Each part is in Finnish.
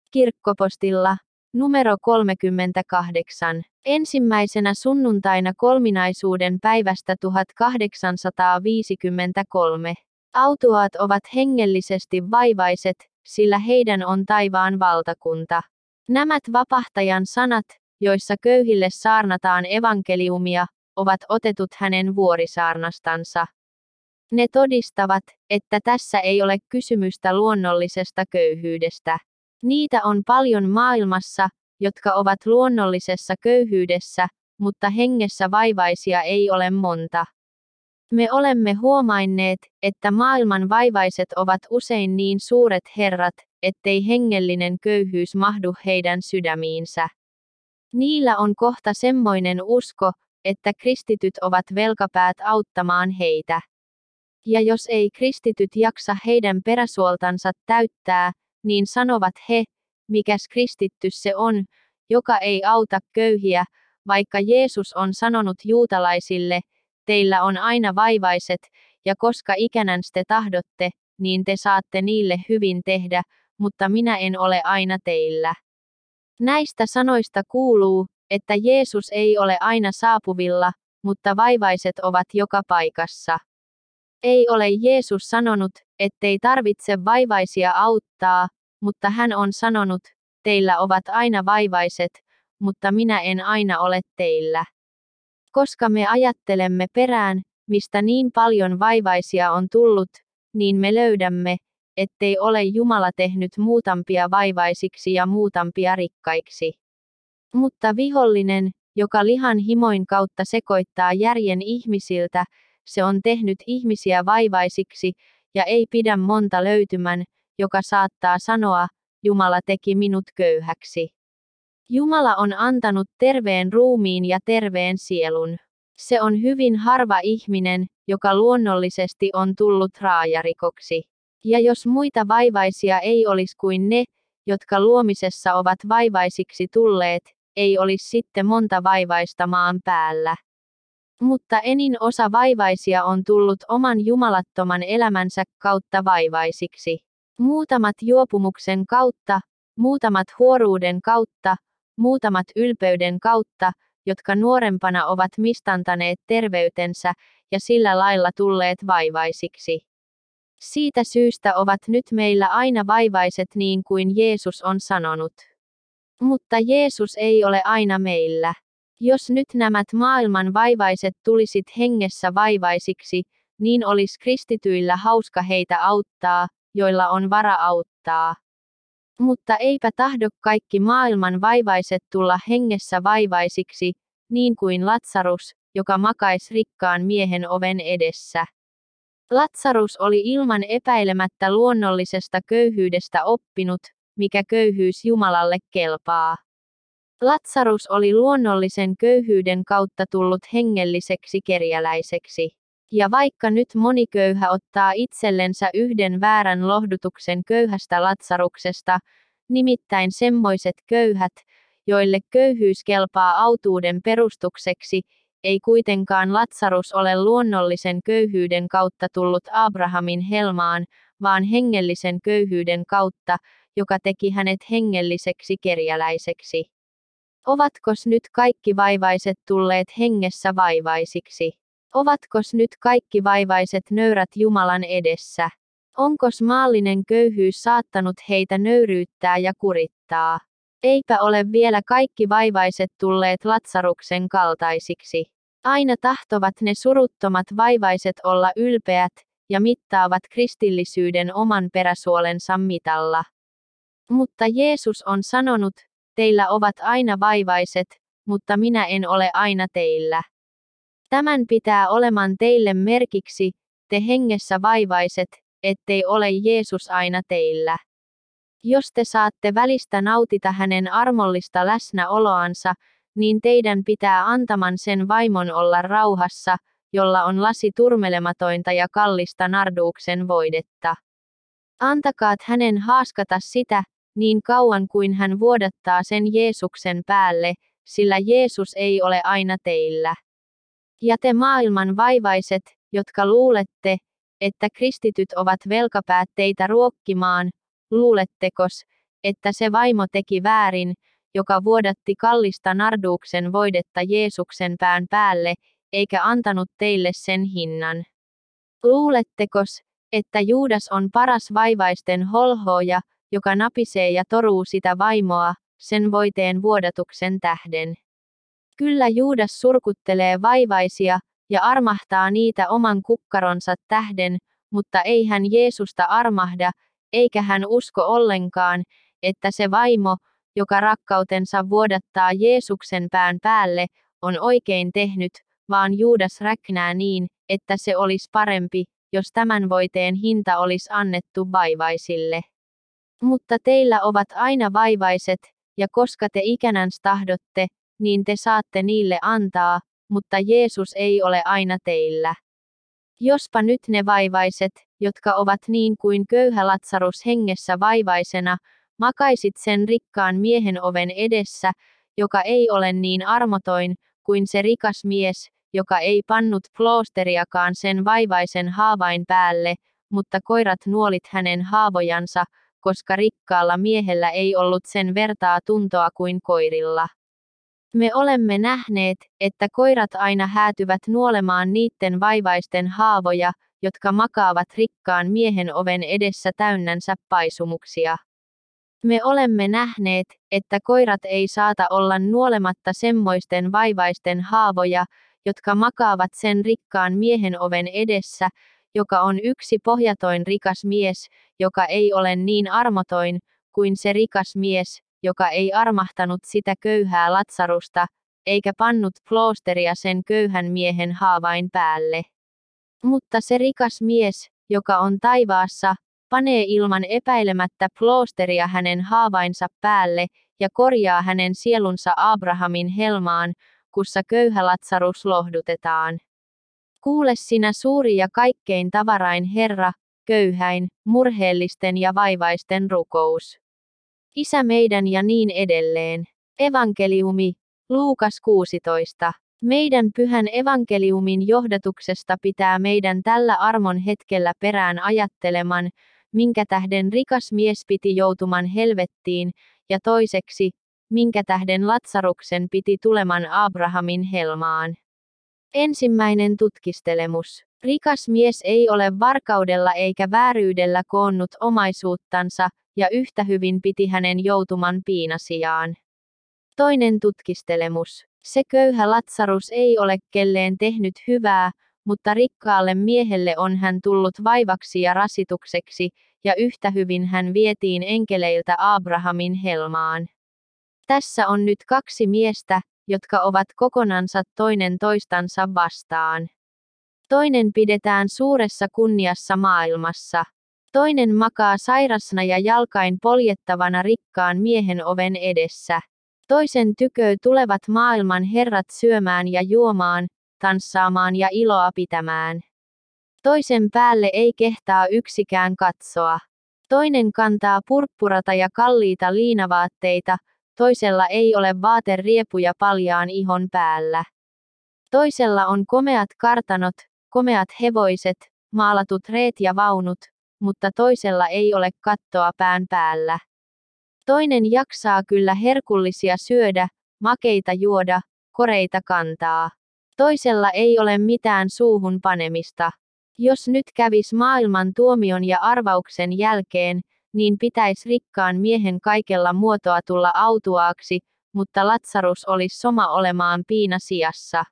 Kirkkopostilla, numero 38, ensimmäisenä sunnuntaina kolminaisuuden päivästä 1853. Autuaat ovat hengellisesti vaivaiset, sillä heidän on taivaan valtakunta. Nämä vapahtajan sanat, joissa köyhille saarnataan evankeliumia, ovat otetut hänen vuorisaarnastansa. Ne todistavat, että tässä ei ole kysymystä luonnollisesta köyhyydestä. Niitä on paljon maailmassa, jotka ovat luonnollisessa köyhyydessä, mutta hengessä vaivaisia ei ole monta. Me olemme huomanneet, että maailman vaivaiset ovat usein niin suuret herrat, ettei hengellinen köyhyys mahdu heidän sydämiinsä. Niillä on kohta semmoinen usko, että kristityt ovat velkapäät auttamaan heitä. Ja jos ei kristityt jaksa heidän peräsuoltansa täyttää, niin sanovat he, mikäs kristitty se on, joka ei auta köyhiä, vaikka Jeesus on sanonut juutalaisille, teillä on aina vaivaiset, ja koska ikänäns te tahdotte, niin te saatte niille hyvin tehdä, mutta minä en ole aina teillä. Näistä sanoista kuuluu, että Jeesus ei ole aina saapuvilla, mutta vaivaiset ovat joka paikassa. Ei ole Jeesus sanonut, ettei tarvitse vaivaisia auttaa, mutta hän on sanonut, teillä ovat aina vaivaiset, mutta minä en aina ole teillä. Koska me ajattelemme perään, mistä niin paljon vaivaisia on tullut, niin me löydämme, ettei ole Jumala tehnyt muutampia vaivaisiksi ja muutampia rikkaiksi. Mutta vihollinen, joka lihan himoin kautta sekoittaa järjen ihmisiltä, se on tehnyt ihmisiä vaivaisiksi, ja ei pidä monta löytymän, joka saattaa sanoa, Jumala teki minut köyhäksi. Jumala on antanut terveen ruumiin ja terveen sielun. Se on hyvin harva ihminen, joka luonnollisesti on tullut raajarikoksi. Ja jos muita vaivaisia ei olisi kuin ne, jotka luomisessa ovat vaivaisiksi tulleet, ei olisi sitten monta vaivaista maan päällä. Mutta enin osa vaivaisia on tullut oman jumalattoman elämänsä kautta vaivaisiksi. Muutamat juopumuksen kautta, muutamat huoruuden kautta, muutamat ylpeyden kautta, jotka nuorempana ovat mistantaneet terveytensä ja sillä lailla tulleet vaivaisiksi. Siitä syystä ovat nyt meillä aina vaivaiset niin kuin Jeesus on sanonut. Mutta Jeesus ei ole aina meillä. Jos nyt nämä maailman vaivaiset tulisit hengessä vaivaisiksi, niin olisi kristityillä hauska heitä auttaa, joilla on vara auttaa. Mutta eipä tahdo kaikki maailman vaivaiset tulla hengessä vaivaisiksi, niin kuin Latsarus, joka makais rikkaan miehen oven edessä. Latsarus oli ilman epäilemättä luonnollisesta köyhyydestä oppinut, mikä köyhyys Jumalalle kelpaa. Latsarus oli luonnollisen köyhyyden kautta tullut hengelliseksi kerjäläiseksi. Ja vaikka nyt moni köyhä ottaa itsellensä yhden väärän lohdutuksen köyhästä Latsaruksesta, nimittäin semmoiset köyhät, joille köyhyys kelpaa autuuden perustukseksi, ei kuitenkaan Latsarus ole luonnollisen köyhyyden kautta tullut Abrahamin helmaan, vaan hengellisen köyhyyden kautta, joka teki hänet hengelliseksi kerjäläiseksi. Ovatkos nyt kaikki vaivaiset tulleet hengessä vaivaisiksi? Ovatkos nyt kaikki vaivaiset nöyrät Jumalan edessä? Onkos maallinen köyhyys saattanut heitä nöyryyttää ja kurittaa? Eipä ole vielä kaikki vaivaiset tulleet Latsaruksen kaltaisiksi. Aina tahtovat ne suruttomat vaivaiset olla ylpeät, ja mittaavat kristillisyyden oman peräsuolensa mitalla. Mutta Jeesus on sanonut, teillä ovat aina vaivaiset, mutta minä en ole aina teillä. Tämän pitää oleman teille merkiksi, te hengessä vaivaiset, ettei ole Jeesus aina teillä. Jos te saatte välistä nautita hänen armollista läsnäoloansa, niin teidän pitää antaman sen vaimon olla rauhassa, jolla on lasi turmelematonta ja kallista narduuksen voidetta. Antakaat hänen haaskata sitä, niin kauan kuin hän vuodattaa sen Jeesuksen päälle, sillä Jeesus ei ole aina teillä. Ja te maailman vaivaiset, jotka luulette, että kristityt ovat velkapäät teitä ruokkimaan, luulettekos, että se vaimo teki väärin, joka vuodatti kallista narduksen voidetta Jeesuksen pään päälle, eikä antanut teille sen hinnan. Luulettekos, että Juudas on paras vaivaisten holhooja, joka napisee ja toruu sitä vaimoa, sen voiteen vuodatuksen tähden? Kyllä Juudas surkuttelee vaivaisia, ja armahtaa niitä oman kukkaronsa tähden, mutta ei hän Jeesusta armahda, eikä hän usko ollenkaan, että se vaimo, joka rakkautensa vuodattaa Jeesuksen pään päälle, on oikein tehnyt, vaan Juudas räknää niin, että se olisi parempi, jos tämän voiteen hinta olisi annettu vaivaisille. Mutta teillä ovat aina vaivaiset, ja koska te ikänäns tahdotte, niin te saatte niille antaa, mutta Jeesus ei ole aina teillä. Jospa nyt ne vaivaiset, jotka ovat niin kuin köyhä Latsarus hengessä vaivaisena, makaisit sen rikkaan miehen oven edessä, joka ei ole niin armotoin, kuin se rikas mies, joka ei pannut ploosteriakaan sen vaivaisen haavain päälle, mutta koirat nuolit hänen haavojansa, koska rikkaalla miehellä ei ollut sen vertaa tuntoa kuin koirilla. Me olemme nähneet, että koirat aina häätyvät nuolemaan niitten vaivaisten haavoja, jotka makaavat rikkaan miehen oven edessä täynnänsä paisumuksia. Me olemme nähneet, että koirat ei saata olla nuolematta semmoisten vaivaisten haavoja, jotka makaavat sen rikkaan miehen oven edessä, joka on yksi pohjatoin rikas mies, joka ei ole niin armotoin, kuin se rikas mies, joka ei armahtanut sitä köyhää Latsarusta, eikä pannut ploosteria sen köyhän miehen haavain päälle. Mutta se rikas mies, joka on taivaassa, panee ilman epäilemättä ploosteria hänen haavainsa päälle, ja korjaa hänen sielunsa Abrahamin helmaan, kussa köyhä Latsarus lohdutetaan. Kuule sinä suuri ja kaikkein tavarain Herra, köyhäin, murheellisten ja vaivaisten rukous. Isä meidän ja niin edelleen. Evankeliumi, Luukas 16. Meidän pyhän evankeliumin johdatuksesta pitää meidän tällä armon hetkellä perään ajatteleman, minkä tähden rikas mies piti joutuman helvettiin, ja toiseksi, minkä tähden Latsaruksen piti tuleman Abrahamin helmaan. Ensimmäinen tutkistelemus. Rikas mies ei ole varkaudella eikä vääryydellä koonnut omaisuuttansa, ja yhtä hyvin piti hänen joutuman piinasijaan. Toinen tutkistelemus. Se köyhä Latsarus ei ole kelleen tehnyt hyvää, mutta rikkaalle miehelle on hän tullut vaivaksi ja rasitukseksi, ja yhtä hyvin hän vietiin enkeleiltä Abrahamin helmaan. Tässä on nyt kaksi miestä, jotka ovat kokonansa toinen toistansa vastaan. Toinen pidetään suuressa kunniassa maailmassa. Toinen makaa sairasna ja jalkain poljettavana rikkaan miehen oven edessä. Toisen tykö tulevat maailman herrat syömään ja juomaan, tanssaamaan ja iloa pitämään. Toisen päälle ei kehtaa yksikään katsoa. Toinen kantaa purppurata ja kalliita liinavaatteita, toisella ei ole vaateriepuja paljaan ihon päällä. Toisella on komeat kartanot, komeat hevoset, maalatut reet ja vaunut, mutta toisella ei ole kattoa pään päällä. Toinen jaksaa kyllä herkullisia syödä, makeita juoda, koreita kantaa. Toisella ei ole mitään suuhun panemista. Jos nyt kävis maailman tuomion ja arvauksen jälkeen, niin pitäisi rikkaan miehen kaikella muotoa tulla autuaaksi, mutta Latsarus olisi soma olemaan piinasijassa.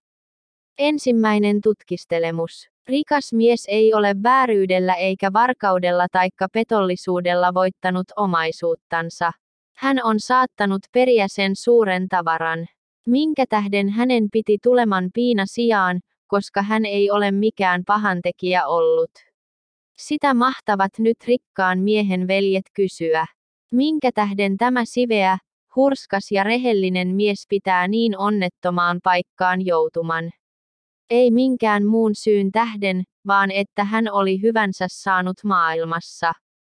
Ensimmäinen tutkistelemus. Rikas mies ei ole vääryydellä eikä varkaudella taikka petollisuudella voittanut omaisuuttansa. Hän on saattanut periä sen suuren tavaran. Minkä tähden hänen piti tuleman piinasijaan, koska hän ei ole mikään pahantekijä ollut. Sitä mahtavat nyt rikkaan miehen veljet kysyä. Minkä tähden tämä siveä, hurskas ja rehellinen mies pitää niin onnettomaan paikkaan joutuman? Ei minkään muun syyn tähden, vaan että hän oli hyvänsä saanut maailmassa.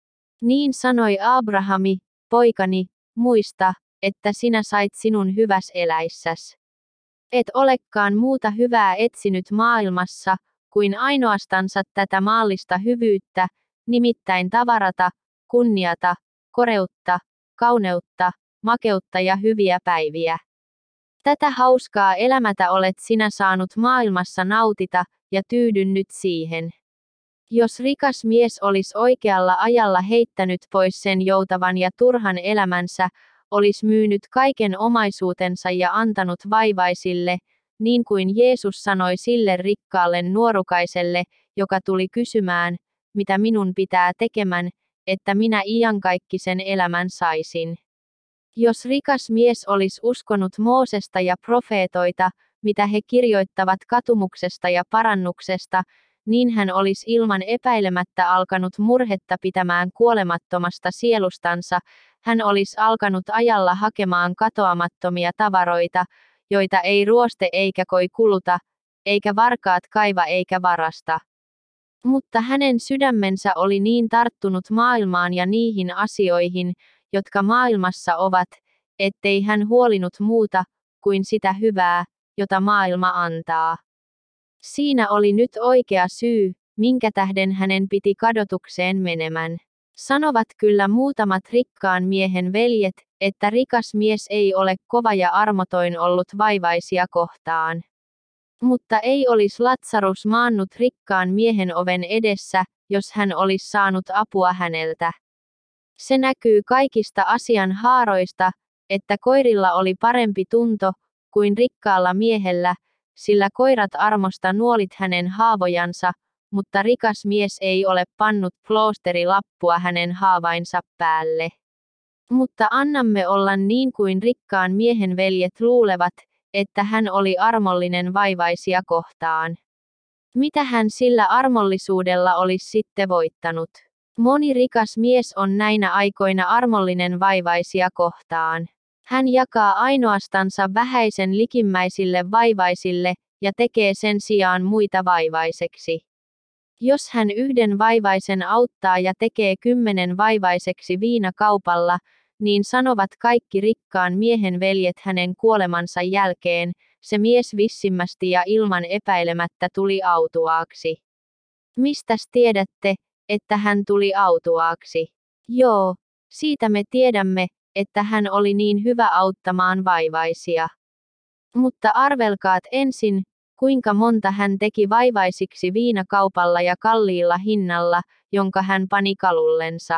Niin sanoi Abrahami, poikani, muista, että sinä sait sinun hyväs eläissäs. Et olekaan muuta hyvää etsinyt maailmassa, kuin ainoastansa tätä maallista hyvyyttä, nimittäin tavarata, kunniata, koreutta, kauneutta, makeutta ja hyviä päiviä. Tätä hauskaa elämätä olet sinä saanut maailmassa nautita, ja tyydy nyt siihen. Jos rikas mies olisi oikealla ajalla heittänyt pois sen joutavan ja turhan elämänsä, olisi myynyt kaiken omaisuutensa ja antanut vaivaisille, niin kuin Jeesus sanoi sille rikkaalle nuorukaiselle, joka tuli kysymään, mitä minun pitää tekemän, että minä iankaikkisen elämän saisin. Jos rikas mies olisi uskonut Moosesta ja profeetoita, mitä he kirjoittavat katumuksesta ja parannuksesta, niin hän olisi ilman epäilemättä alkanut murhetta pitämään kuolemattomasta sielustansa, hän olisi alkanut ajalla hakemaan katoamattomia tavaroita, joita ei ruoste eikä koi kuluta, eikä varkaat kaiva eikä varasta. Mutta hänen sydämensä oli niin tarttunut maailmaan ja niihin asioihin, jotka maailmassa ovat, ettei hän huolinut muuta kuin sitä hyvää, jota maailma antaa. Siinä oli nyt oikea syy, minkä tähden hänen piti kadotukseen menemään. Sanovat kyllä muutamat rikkaan miehen veljet, että rikas mies ei ole kova ja armotoin ollut vaivaisia kohtaan. Mutta ei olisi Latsarus maannut rikkaan miehen oven edessä, jos hän olisi saanut apua häneltä. Se näkyy kaikista asian haaroista, että koirilla oli parempi tunto kuin rikkaalla miehellä, sillä koirat armosta nuolit hänen haavojansa, mutta rikas mies ei ole pannut kloosterilappua hänen haavainsa päälle. Mutta annamme olla niin kuin rikkaan miehen veljet luulevat, että hän oli armollinen vaivaisia kohtaan. Mitä hän sillä armollisuudella olisi sitten voittanut? Moni rikas mies on näinä aikoina armollinen vaivaisia kohtaan. Hän jakaa ainoastansa vähäisen likimmäisille vaivaisille, ja tekee sen sijaan muita vaivaiseksi. Jos hän yhden vaivaisen auttaa ja tekee 10 vaivaiseksi viinakaupalla, niin sanovat kaikki rikkaan miehen veljet hänen kuolemansa jälkeen, se mies vissimmästi ja ilman epäilemättä tuli autuaaksi. Mistäs tiedätte, että hän tuli autuaaksi? Joo, siitä me tiedämme, että hän oli niin hyvä auttamaan vaivaisia. Mutta arvelkaat ensin, kuinka monta hän teki vaivaisiksi viinakaupalla ja kalliilla hinnalla, jonka hän pani kalullensa.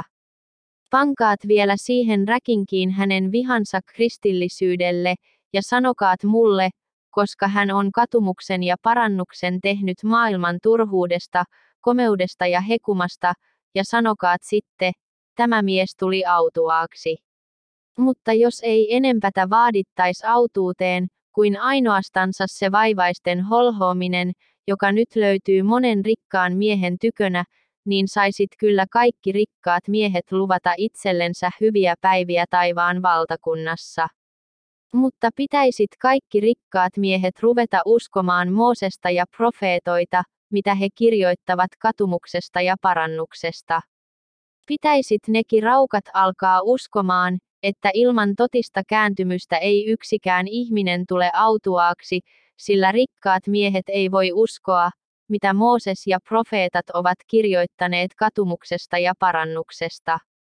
Pankaat vielä siihen räkinkiin hänen vihansa kristillisyydelle, ja sanokaat mulle, koska hän on katumuksen ja parannuksen tehnyt maailman turhuudesta, komeudesta ja hekumasta, ja sanokaat sitten, tämä mies tuli autuaaksi. Mutta jos ei enempätä vaadittais autuuteen, kuin ainoastansa se vaivaisten holhoaminen, joka nyt löytyy monen rikkaan miehen tykönä, niin saisit kyllä kaikki rikkaat miehet luvata itsellensä hyviä päiviä taivaan valtakunnassa. Mutta pitäisit kaikki rikkaat miehet ruveta uskomaan Moosesta ja profeetoita, mitä he kirjoittavat katumuksesta ja parannuksesta. Pitäisit nekin raukat alkaa uskomaan, että ilman totista kääntymystä ei yksikään ihminen tule autuaaksi, sillä rikkaat miehet ei voi uskoa, mitä Mooses ja profeetat ovat kirjoittaneet katumuksesta ja parannuksesta.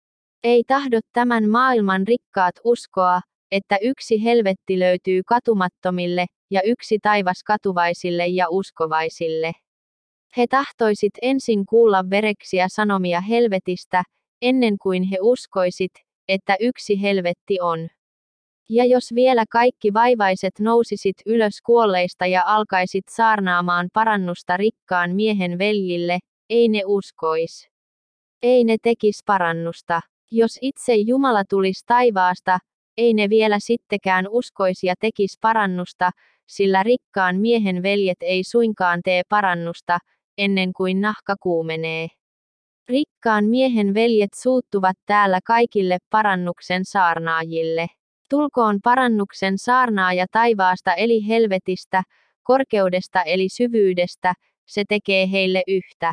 Ei tahdo tämän maailman rikkaat uskoa, että yksi helvetti löytyy katumattomille, ja yksi taivas katuvaisille ja uskovaisille. He tahtoisit ensin kuulla vereksiä sanomia helvetistä, ennen kuin he uskoisit, että yksi helvetti on. Ja jos vielä kaikki vaivaiset nousisit ylös kuolleista ja alkaisit saarnaamaan parannusta rikkaan miehen veljille, ei ne uskois. Ei ne tekis parannusta. Jos itse Jumala tulisi taivaasta, ei ne vielä sittenkään uskois ja tekis parannusta, sillä rikkaan miehen veljet ei suinkaan tee parannusta, ennen kuin nahka kuumenee. Rikkaan miehen veljet suuttuvat täällä kaikille parannuksen saarnaajille. Tulkoon parannuksen saarnaaja taivaasta eli helvetistä, korkeudesta eli syvyydestä, se tekee heille yhtä.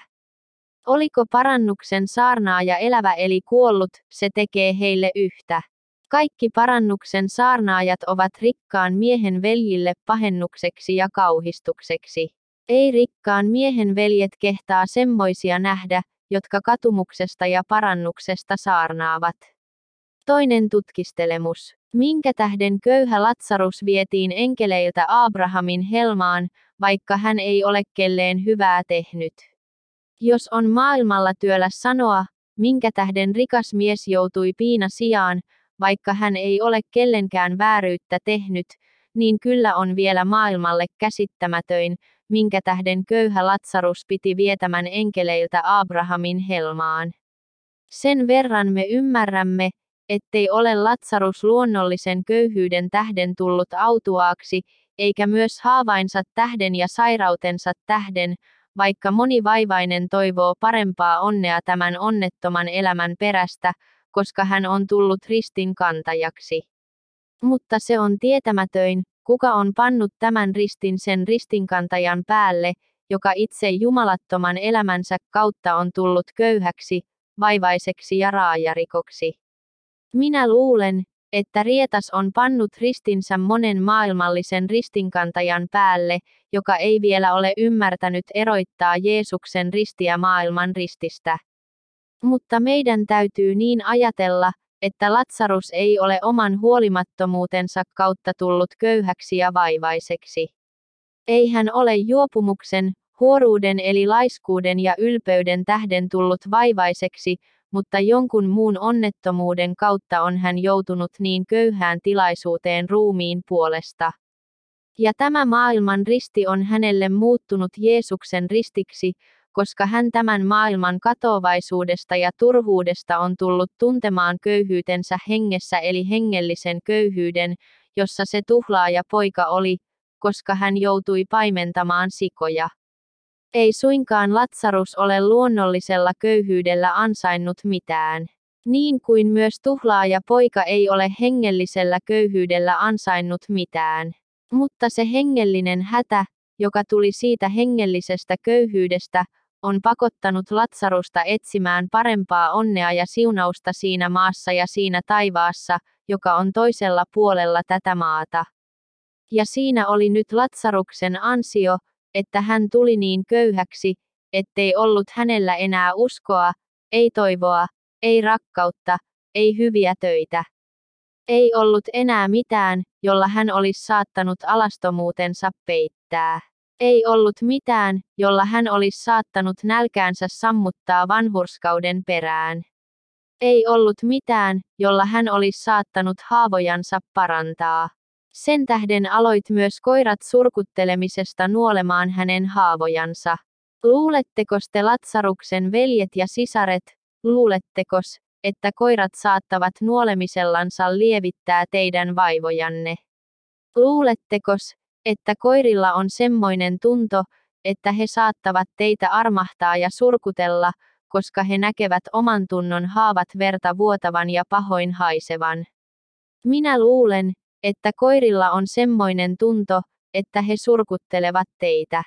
Oliko parannuksen saarnaaja elävä eli kuollut, se tekee heille yhtä. Kaikki parannuksen saarnaajat ovat rikkaan miehen veljille pahennukseksi ja kauhistukseksi. Ei rikkaan miehen veljet kehtaa semmoisia nähdä, jotka katumuksesta ja parannuksesta saarnaavat. Toinen tutkistelemus. Minkä tähden köyhä Latsarus vietiin enkeleiltä Abrahamin helmaan, vaikka hän ei ole kelleen hyvää tehnyt? Jos on maailmalla työllä sanoa, minkä tähden rikas mies joutui piina sijaan, vaikka hän ei ole kellenkään vääryyttä tehnyt, niin kyllä on vielä maailmalle käsittämätöin, minkä tähden köyhä Latsarus piti vietämän enkeleiltä Abrahamin helmaan. Sen verran me ymmärrämme, ettei ole Latsarus luonnollisen köyhyyden tähden tullut autuaaksi, eikä myös haavainsa tähden ja sairautensa tähden, vaikka moni vaivainen toivoo parempaa onnea tämän onnettoman elämän perästä, koska hän on tullut ristin kantajaksi. Mutta se on tietämätöin, kuka on pannut tämän ristin sen ristinkantajan päälle, joka itse jumalattoman elämänsä kautta on tullut köyhäksi, vaivaiseksi ja raajarikoksi. Minä luulen, että rietas on pannut ristinsä monen maailmallisen ristinkantajan päälle, joka ei vielä ole ymmärtänyt erottaa Jeesuksen ristiä maailman rististä. Mutta meidän täytyy niin ajatella, että Latsarus ei ole oman huolimattomuutensa kautta tullut köyhäksi ja vaivaiseksi. Ei hän ole juopumuksen, huoruuden eli laiskuuden ja ylpeyden tähden tullut vaivaiseksi, mutta jonkun muun onnettomuuden kautta on hän joutunut niin köyhään tilaisuuteen ruumiin puolesta. Ja tämä maailman risti on hänelle muuttunut Jeesuksen ristiksi, koska hän tämän maailman katoavaisuudesta ja turhuudesta on tullut tuntemaan köyhyytensä hengessä eli hengellisen köyhyyden, jossa se tuhlaaja poika oli, koska hän joutui paimentamaan sikoja. Ei suinkaan Latsarus ole luonnollisella köyhyydellä ansainnut mitään. Niin kuin myös tuhlaaja poika ei ole hengellisellä köyhyydellä ansainnut mitään. Mutta se hengellinen hätä, joka tuli siitä hengellisestä köyhyydestä, on pakottanut Latsarusta etsimään parempaa onnea ja siunausta siinä maassa ja siinä taivaassa, joka on toisella puolella tätä maata. Ja siinä oli nyt Latsaruksen ansio, että hän tuli niin köyhäksi, ettei ollut hänellä enää uskoa, ei toivoa, ei rakkautta, ei hyviä töitä. Ei ollut enää mitään, jolla hän olisi saattanut alastomuutensa peittää. Ei ollut mitään, jolla hän olisi saattanut nälkäänsä sammuttaa vanhurskauden perään. Ei ollut mitään, jolla hän olisi saattanut haavojansa parantaa. Sen tähden aloit myös koirat surkuttelemisesta nuolemaan hänen haavojansa. Luulettekos te Latsaruksen veljet ja sisaret, luulettekos, että koirat saattavat nuolemisellansa lievittää teidän vaivojanne? Luulettekos, että koirilla on semmoinen tunto, että he saattavat teitä armahtaa ja surkutella, koska he näkevät oman tunnon haavat verta vuotavan ja pahoin haisevan? Minä luulen, että koirilla on semmoinen tunto, että he surkuttelevat teitä.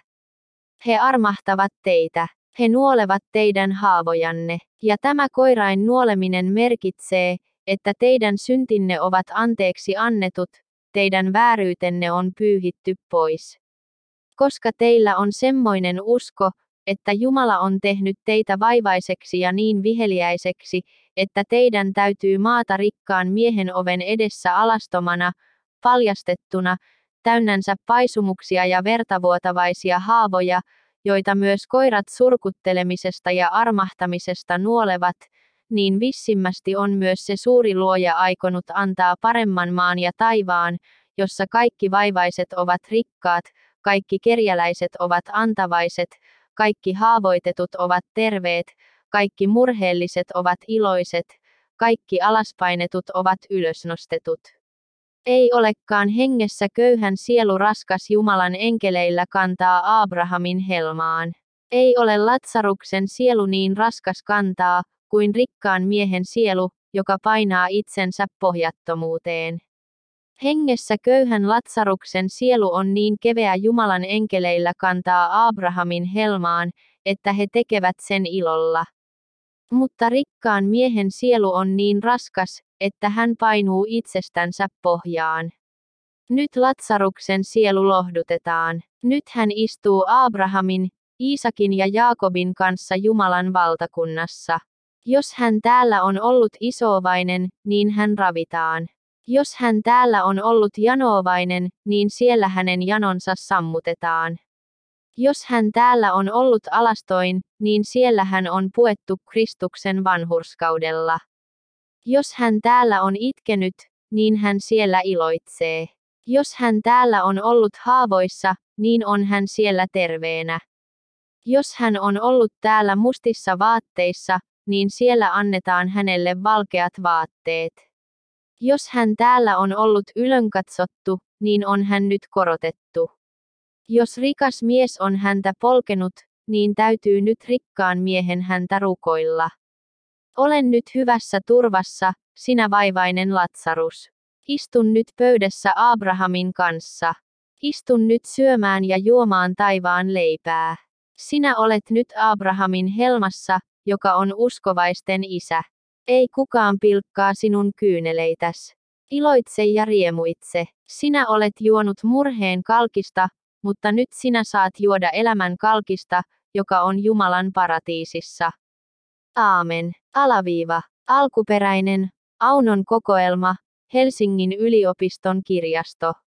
He armahtavat teitä. He nuolevat teidän haavojanne. Ja tämä koirain nuoleminen merkitsee, että teidän syntinne ovat anteeksi annetut, teidän vääryytenne on pyyhitty pois. Koska teillä on semmoinen usko, että Jumala on tehnyt teitä vaivaiseksi ja niin viheliäiseksi, että teidän täytyy maata rikkaan miehen oven edessä alastomana, paljastettuna, täynnänsä paisumuksia ja vertavuotavaisia haavoja, joita myös koirat surkuttelemisesta ja armahtamisesta nuolevat, niin vissimmästi on myös se suuri luoja aikonut antaa paremman maan ja taivaan, jossa kaikki vaivaiset ovat rikkaat, kaikki kerjäläiset ovat antavaiset, kaikki haavoitetut ovat terveet, kaikki murheelliset ovat iloiset, kaikki alaspainetut ovat ylösnostetut. Ei olekaan hengessä köyhän sielu raskas Jumalan enkeleillä kantaa Abrahamin helmaan. Ei ole Latsaruksen sielu niin raskas kantaa, kuin rikkaan miehen sielu, joka painaa itsensä pohjattomuuteen. Hengessä köyhän Latsaruksen sielu on niin keveä Jumalan enkeleillä kantaa Abrahamin helmaan, että he tekevät sen ilolla. Mutta rikkaan miehen sielu on niin raskas, että hän painuu itsestänsä pohjaan. Nyt Latsaruksen sielu lohdutetaan. Nyt hän istuu Abrahamin, Iisakin ja Jaakobin kanssa Jumalan valtakunnassa. Jos hän täällä on ollut isoovainen, niin hän ravitaan. Jos hän täällä on ollut janoovainen, niin siellä hänen janonsa sammutetaan. Jos hän täällä on ollut alastoin, niin siellä hän on puettu Kristuksen vanhurskaudella. Jos hän täällä on itkenyt, niin hän siellä iloitsee. Jos hän täällä on ollut haavoissa, niin on hän siellä terveenä. Jos hän on ollut täällä mustissa vaatteissa, niin siellä annetaan hänelle valkeat vaatteet. Jos hän täällä on ollut ylönkatsottu, niin on hän nyt korotettu. Jos rikas mies on häntä polkenut, niin täytyy nyt rikkaan miehen häntä rukoilla. Olen nyt hyvässä turvassa, sinä vaivainen Latsarus. Istun nyt pöydässä Abrahamin kanssa. Istun nyt syömään ja juomaan taivaan leipää. Sinä olet nyt Abrahamin helmassa, joka on uskovaisten isä. Ei kukaan pilkkaa sinun kyyneleitäs. Iloitse ja riemuitse. Sinä olet juonut murheen kalkista, mutta nyt sinä saat juoda elämän kalkista, joka on Jumalan paratiisissa. Aamen. Alkuperäinen, Aunon kokoelma, Helsingin yliopiston kirjasto.